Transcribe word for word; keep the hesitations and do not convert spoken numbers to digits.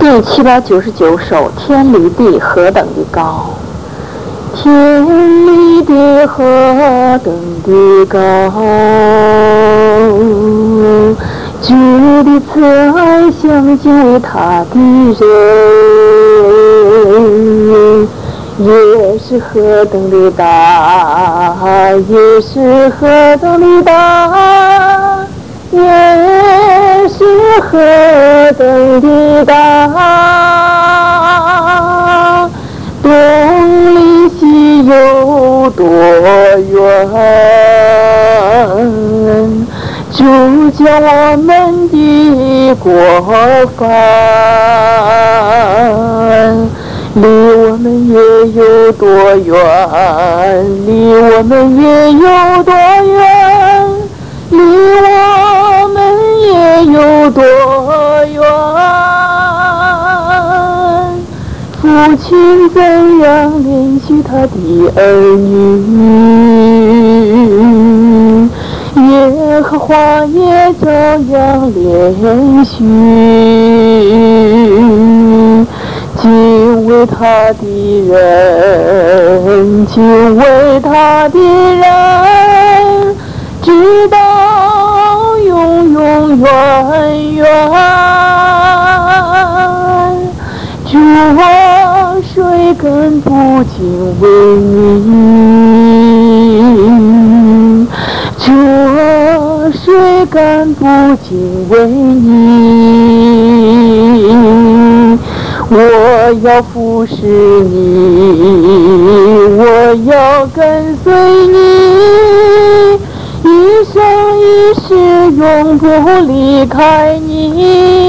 第七百九十九首，天离地何等的高，天离地何等的高，主的慈爱相救他的人，也是何等的大，也是何等的大，也是何等的大，东离西有多远，主叫我们的过犯，离我们也有多远，离我们也有多远，离我们也有多远。父亲怎样怜恤他的儿女，耶和华也照样怜恤敬畏他的人，敬畏他的人，直到永永远远。主啊，谁敢不敬畏你？主啊，谁敢不敬畏你？我要服侍你，我要跟随你，一生一世永不离开你。